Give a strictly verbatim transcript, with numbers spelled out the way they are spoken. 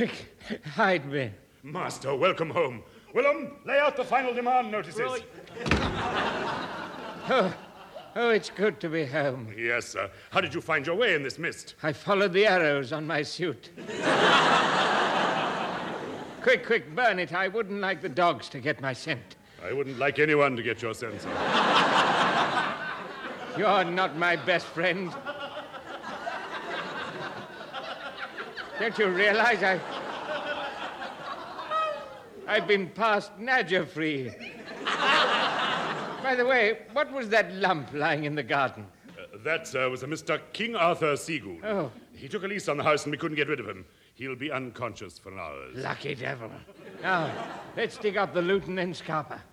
Quick, hide me. Master, welcome home. Willem, lay out the final demand notices. Right. Oh, oh, it's good to be home. Yes, sir. How did you find your way in this mist? I followed the arrows on my suit. Quick, quick, burn it. I wouldn't like the dogs to get my scent. I wouldn't like anyone to get your scent, sir. You're not my best friend. Don't you realize I... I've been past Nadja free. By the way, what was that lump lying in the garden? Uh, that, sir, was a Mister King Arthur Seagoon. Oh. He took a lease on the house and we couldn't get rid of him. He'll be unconscious for hours. Lucky devil. Now, let's dig up the Luton and Scarpa.